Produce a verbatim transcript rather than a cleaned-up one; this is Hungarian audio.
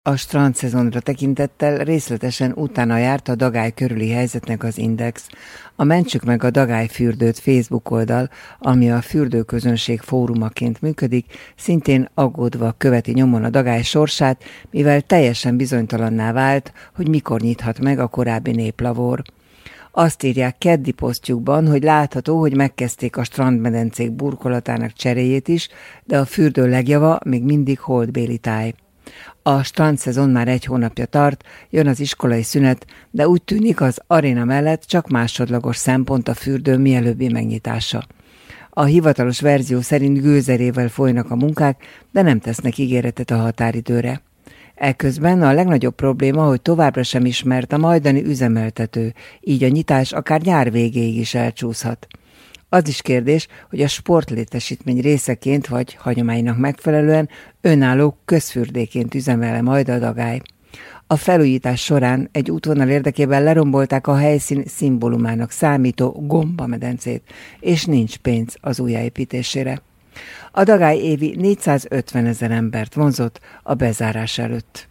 A strandszezonra tekintettel részletesen utána járt a Dagály körüli helyzetnek az Index. A Mentsük meg a Dagály fürdőt Facebook oldal, ami a fürdőközönség fórumaként működik, szintén aggódva követi nyomon a Dagály sorsát, mivel teljesen bizonytalanná vált, hogy mikor nyithat meg a korábbi néplavor. Azt írják keddi posztjukban, hogy látható, hogy megkezdték a strandmedencék burkolatának cseréjét is, de a fürdő legjava még mindig holdbéli táj. A strandszezon már egy hónapja tart, jön az iskolai szünet, de úgy tűnik, az aréna mellett csak másodlagos szempont a fürdő mielőbbi megnyitása. A hivatalos verzió szerint gőzerével folynak a munkák, de nem tesznek ígéretet a határidőre. Eközben a legnagyobb probléma, hogy továbbra sem ismert a majdani üzemeltető, így a nyitás akár nyár végéig is elcsúszhat. Az is kérdés, hogy a sportlétesítmény részeként vagy hagyománynak megfelelően önálló közfürdéként üzemel majd a Dagály. A felújítás során egy útvonal érdekében lerombolták a helyszín szimbólumának számító gombamedencét, és nincs pénz az újjáépítésére. A Dagály évi négyszázötven ezer embert vonzott a bezárás előtt.